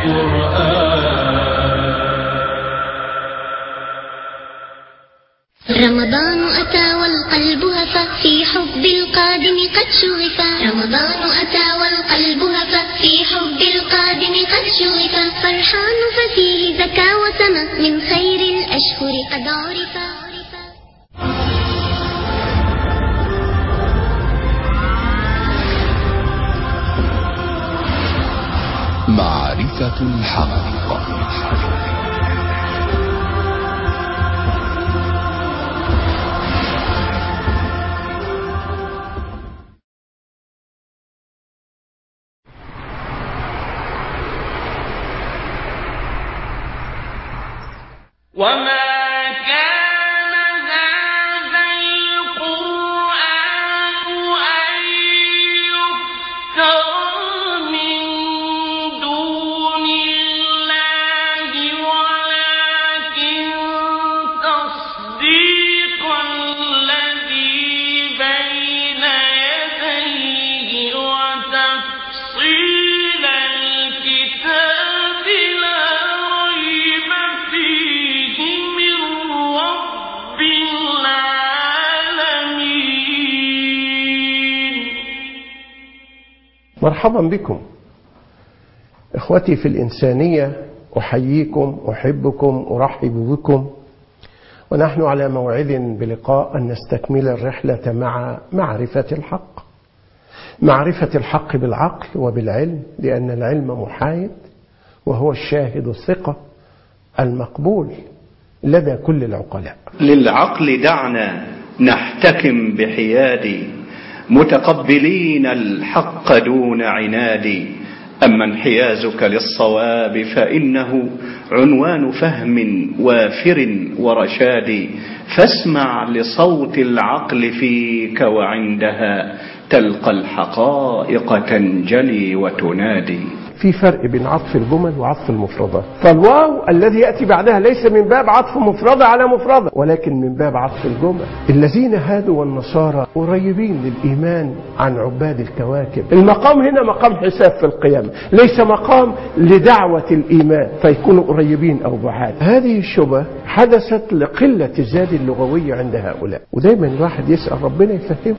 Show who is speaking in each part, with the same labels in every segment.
Speaker 1: رمضان أتى والقلب هفى في حب القادم قد شغفا. رمضان أتى والقلب هفى في حب القادم قد شغفا. فرحان ففيه زكى وسمى من خير الأشهر قد عرفا.
Speaker 2: معرفة الحق.
Speaker 3: وما كان هذا القرآن أن يفترى من دون الله ولكن تصديق الذي بين يديه وتفصيل الكتاب لا ريب فيه من رب العالمين.
Speaker 4: مرحبا بكم إخوتي في الإنسانية، أحييكم، أحبكم، أرحب بكم، ونحن على موعد بلقاء أن نستكمل الرحلة مع معرفة الحق. معرفة الحق بالعقل وبالعلم، لأن العلم محايد وهو الشاهد الثقة المقبول لدى كل العقلاء.
Speaker 5: للعقل دعنا نحتكم بحياد، متقبلين الحق دون عناد. أما انحيازك للصواب فإنه عنوان فهم وافر ورشاد. فاسمع لصوت العقل فيك وعندها تلقى الحقائق تنجلي وتنادي.
Speaker 4: في فرق بين عطف الجمل وعطف المفردات، فالواو الذي يأتي بعدها ليس من باب عطف مفردة على مفردة، ولكن من باب عطف الجمل. الذين هادوا والنصارى قريبين للإيمان عن عباد الكواكب. المقام هنا مقام حساب في القيامة، ليس مقام لدعوة الإيمان فيكونوا قريبين أو بعاد. هذه الشبهة حدثت لقلة الزاد اللغوي عند هؤلاء، ودايما الواحد يسأل ربنا يفهمه.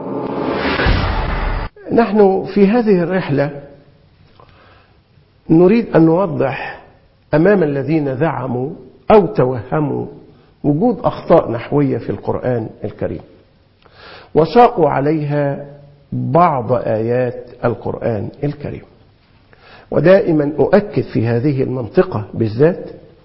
Speaker 4: نحن في هذه الرحلة نريد أن نوضح أمام الذين زعموا أو توهموا وجود أخطاء نحوية في القرآن الكريم، وساقوا عليها بعض آيات القرآن الكريم. ودائما أؤكد في هذه المنطقة بالذات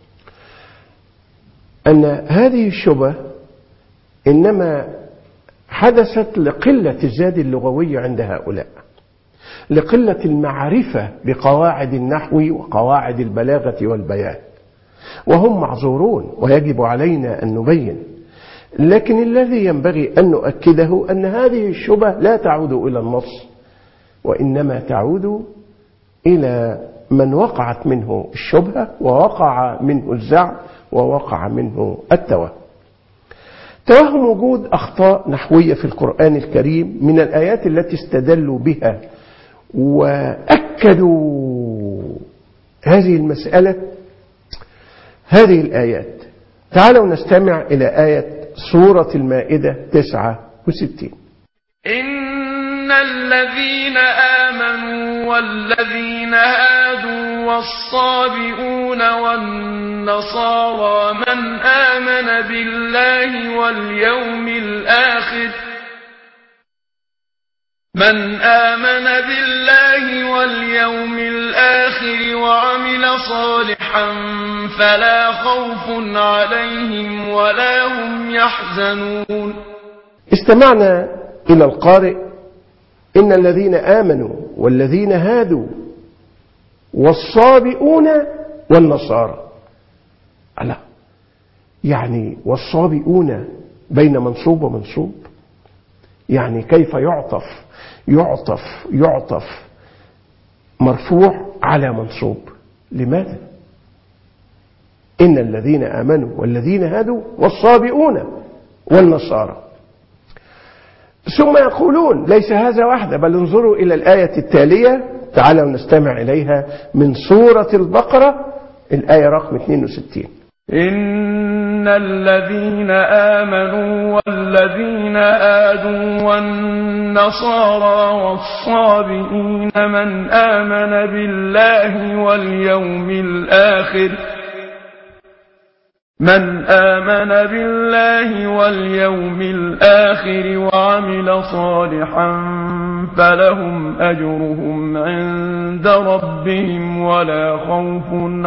Speaker 4: أن هذه الشبهة إنما حدثت لقلة الزاد اللغوي عند هؤلاء، لقلة المعرفة بقواعد النحو وقواعد البلاغة والبيان، وهم معذورون ويجب علينا أن نبين. لكن الذي ينبغي أن نؤكده أن هذه الشبهة لا تعود إلى النص، وإنما تعود إلى من وقعت منه الشبهة ووقع منه الزعم ووقع منه التوهم. توهم وجود أخطاء نحوية في القرآن الكريم من الآيات التي استدلوا بها وأكدوا هذه المسألة هذه الآيات. تعالوا نستمع إلى آية سورة المائدة 69.
Speaker 3: إن الذين آمنوا والذين هادوا والصابئون والنصارى من آمن بالله واليوم الآخر وعمل صالحا فلا خوف عليهم ولا هم يحزنون.
Speaker 4: استمعنا إلى القارئ: إن الذين آمنوا والذين هادوا والصابئون والنصارى. ألا يعني والصابئون بين منصوب ومنصوب، يعني كيف يعطف مرفوع على منصوب؟ لماذا؟ إن الذين آمنوا والذين هادوا والصابئون والنصارى. ثم يقولون ليس هذا وحده، بل انظروا إلى الآية التالية تعالوا نستمع إليها من سورة البقرة الآية رقم 62.
Speaker 3: إن الذين آمنوا والذين هادوا والنصارى والصابئين من آمن بالله واليوم الآخر وعمل صالحا فلهم أجرهم عند ربهم ولا خوف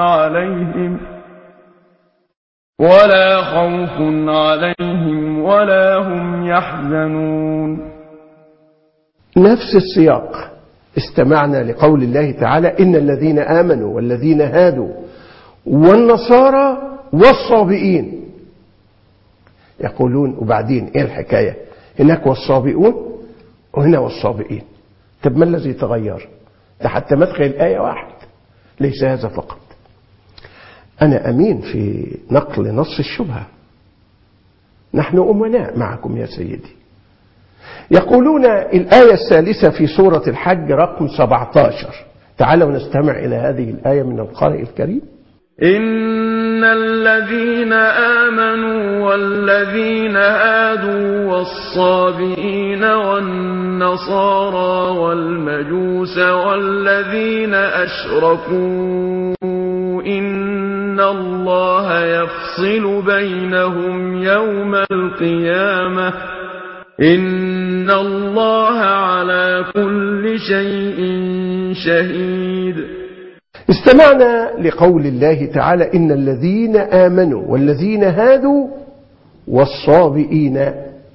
Speaker 3: عليهم ولا هم يحزنون.
Speaker 4: نفس السياق استمعنا لقول الله تعالى إن الذين آمنوا والذين هادوا والنصارى والصابئين. يقولون وبعدين إيه الحكاية؟ هناك والصابئون وهنا والصابئين. طب ما الذي تغير؟ ده حتى مدخل الآية واحد. ليس هذا فقط. أنا أمين في نقل نص الشبهة. نحن أمناء معكم يا سيدي. يقولون الآية الثالثة في سورة الحج رقم 17. تعالوا نستمع إلى هذه الآية من القارئ الكريم.
Speaker 3: إن الذين آمنوا والذين هادوا والصابئين والنصارى والمجوس والذين أشركوا إن الله يفصل بينهم يوم القيامة إن الله على كل شيء شهيد.
Speaker 4: استمعنا لقول الله تعالى إن الذين آمنوا والذين هادوا والصابئين.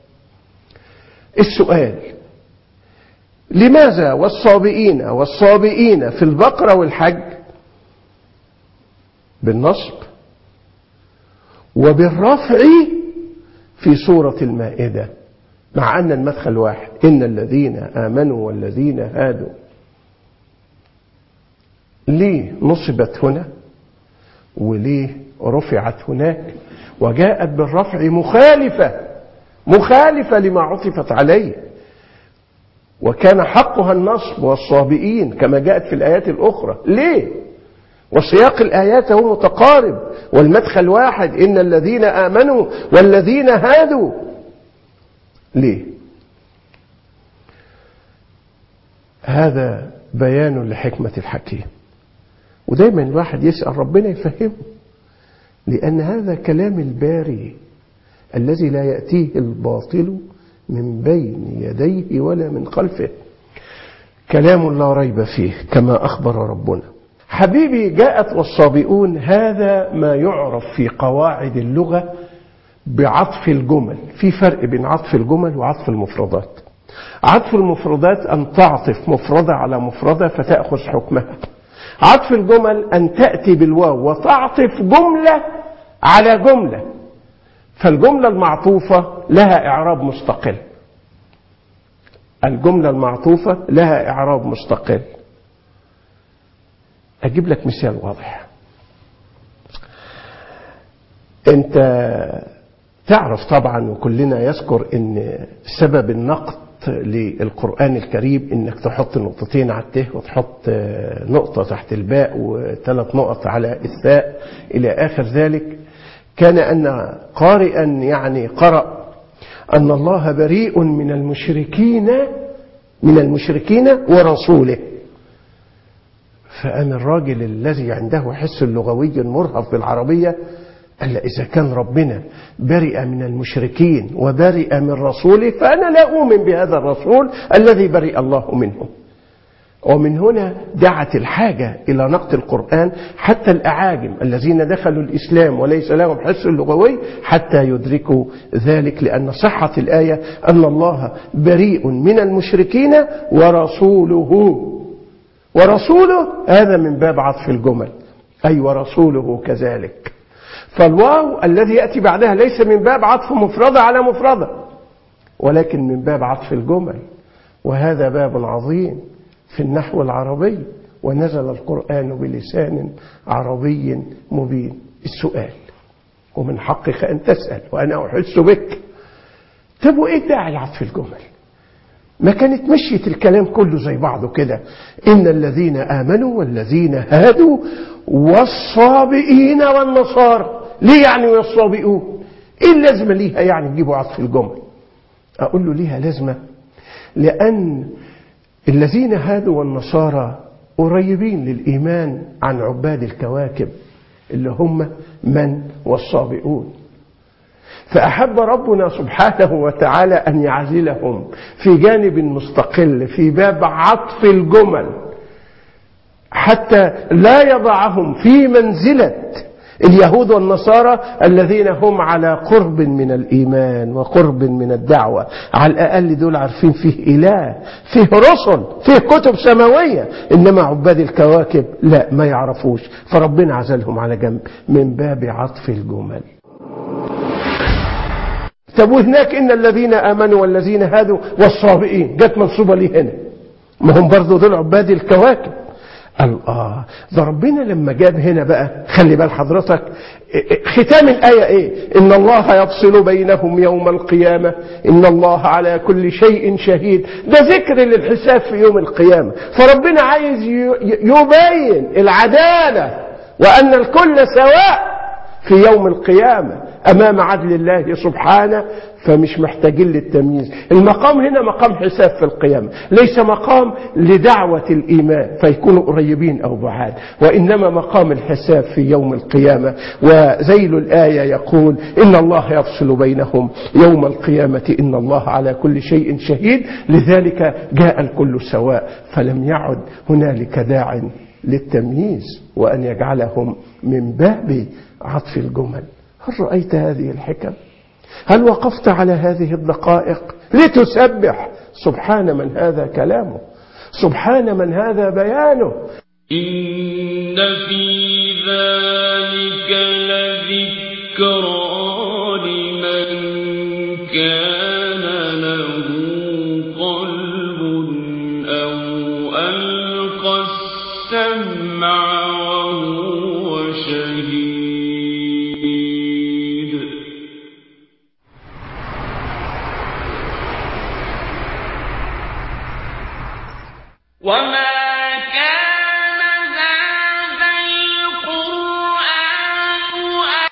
Speaker 4: السؤال: لماذا والصابئين في البقرة والحج بالنصب وبالرفع في سورة المائدة مع أن المدخل واحد إن الذين آمنوا والذين هادوا؟ ليه نصبت هنا وليه رفعت هناك وجاءت بالرفع مخالفة لما عطفت عليه، وكان حقها النصب والصابئين كما جاءت في الآيات الأخرى؟ ليه؟ وسياق الآيات هو متقارب والمدخل واحد إن الذين آمنوا والذين هادوا. ليه؟ هذا بيان لحكمة الحكيم، ودايما الواحد يسأل ربنا يفهمه، لأن هذا كلام الباري الذي لا يأتيه الباطل من بين يديه ولا من خلفه، كلام لا ريب فيه كما أخبر ربنا. حبيبي، جاءت والصابئون، هذا ما يعرف في قواعد اللغة بعطف الجمل. في فرق بين عطف الجمل وعطف المفردات. عطف المفردات أن تعطف مفردة على مفردة فتأخذ حكمها. عطف الجمل أن تأتي بالواو وتعطف جملة على جملة، فالجملة المعطوفة لها إعراب مستقل. الجملة المعطوفة لها إعراب مستقل. أجيب لك مثال واضح. أنت تعرف طبعا وكلنا يذكر أن سبب النقد للقرآن الكريم أنك تحط نقطتين على الته وتحط نقطة تحت الباء وثلاث نقط على الثاء إلى آخر ذلك. كان أن قارئا يعني قرأ أن الله بريء من المشركين ورسوله. فأنا الراجل الذي عنده حس لغوي مرهف بالعربية قال إذا كان ربنا برئ من المشركين وبرئ من رسوله فأنا لا أؤمن بهذا الرسول الذي برئ الله منه. ومن هنا دعت الحاجة إلى نقد القرآن حتى الأعاجم الذين دخلوا الإسلام وليس لهم حس لغوي حتى يدركوا ذلك، لأن صحة الآية أن الله بريء من المشركين ورسوله هذا من باب عطف الجمل، أي ورسوله كذلك. فالواو الذي يأتي بعدها ليس من باب عطف مفردة على مفردة ولكن من باب عطف الجمل، وهذا باب عظيم في النحو العربي، ونزل القرآن بلسان عربي مبين. السؤال، ومن حقك أن تسأل وأنا أحس بك، طب وإيه داعي عطف الجمل؟ ما كانت مشيت الكلام كله زي بعضه كده، إن الذين آمنوا والذين هادوا والصابئين والنصارى. ليه يعني والصابئون؟ إيه اللازمة ليها يعني تجيبوا عطف الجمل؟ أقول له ليها لازمة لأن الذين هادوا والنصارى قريبين للإيمان عن عباد الكواكب اللي هم من والصابئون. فأحب ربنا سبحانه وتعالى أن يعزلهم في جانب مستقل في باب عطف الجمل حتى لا يضعهم في منزلة اليهود والنصارى الذين هم على قرب من الإيمان وقرب من الدعوة. على الأقل دول عارفين فيه إله، فيه رسل، فيه كتب سماوية، إنما عباد الكواكب لا، ما يعرفوش، فربنا عزلهم على جنب من باب عطف الجمل. طب وهناك إن الذين آمنوا والذين هادوا والصابئين جت منصوبة ليه هنا؟ ما هم برضو دول عباد الكواكب. الله، ده ربنا لما جاب هنا بقى، خلي بال حضرتك ختام الآية إيه؟ إن الله يفصل بينهم يوم القيامة إن الله على كل شيء شهيد. ده ذكر للحساب في يوم القيامة، فربنا عايز يبين العدالة وأن الكل سواء في يوم القيامة أمام عدل الله سبحانه، فمش محتاجين للتمييز. المقام هنا مقام حساب في القيامة، ليس مقام لدعوة الإيمان فيكونوا قريبين أو بعاد، وإنما مقام الحساب في يوم القيامة. وذيل الآية يقول إن الله يفصل بينهم يوم القيامة إن الله على كل شيء شهيد، لذلك جاء الكل سواء، فلم يعد هنالك داع للتمييز وأن يجعلهم من باب عطف الجمل. هل رأيت هذه الحكم؟ هل وقفت على هذه الدقائق لتسبح سبحان من هذا كلامه، سبحان من هذا بيانه؟
Speaker 6: إن في ذلك لذكرى لمن كان له قلب أو ألقى السمع وهو شهيد. وما